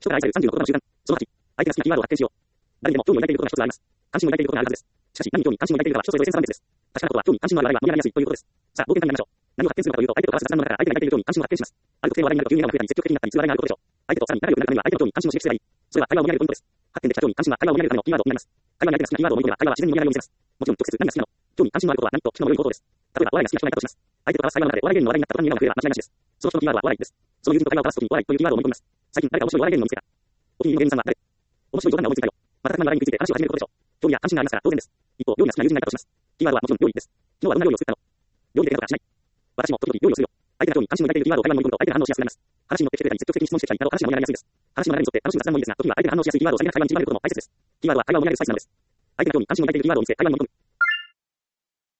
人から愛される30の言葉の習慣。その8、相手が好きなキーワードを発見しよう。誰にでも興味を抱いていることが一つあります。関心を抱いていることがあるはずです。しかし、何に興味関心を抱いているかは人それぞれセンスなんです。確かなことは、興味関心のある場合は盛り上がりやすいということです。さあ、冒険家になりましょう。何を発見するかというと、相手と交わす雑談の中から相手が抱いている興味関心を発見します。ある特定の話題になると有名な話が増えたり、積極的になったり、通話があることでしょう。相手とさらに仲良くなるためには相手の興味関心を刺激すればいい。それは会話を盛り上げるポイントです。発見できた興味関心は会話を盛り上げるためのキーワードを担います。会話に相手が好きなキーワードを盛り込めば会話は自然に盛り上がりを見せます。もちろん直接何が好きなの、興味関心のあることは何と聞くのも良い方法です。例えば、お笑いが好きな人がいたとします。相手と交わす会話の中でお笑い芸人の話題になった途端に笑顔が増えれば間違いなしです。その人のキーワードはお笑いです。その友人と会話を交わすときにお笑いというキーワードを盛り込みます。最近誰か面白いお笑い芸人を見つけた。お気に入りの芸人さんは誰？面白い冗談が思いついたよ。また、話題について話を始めることでしょう。興味や関心がありますから当然です。一方、料理が好きな友人がいたとします。キーワードはもちろん料理です。昨日はどんな料理を作ったの？料理できなかったらしない。私も時々料理をするよ。相手が興味関心を抱いているキーワードを会話に盛り込むと相手が反応しやすくなります。話に乗ってきてくれたり積極的に質問してきたりなど話が盛り上がりやすいです。話の流れに沿って楽しむ雑談もいいですが、時には相手が反応しやすいキーワードを避けて会話に散りばめることも大切です。キーワードは会話を盛り上げるスパイスなんです。相手が興味関心を抱いているキーワードを見つけ会話に盛り込む。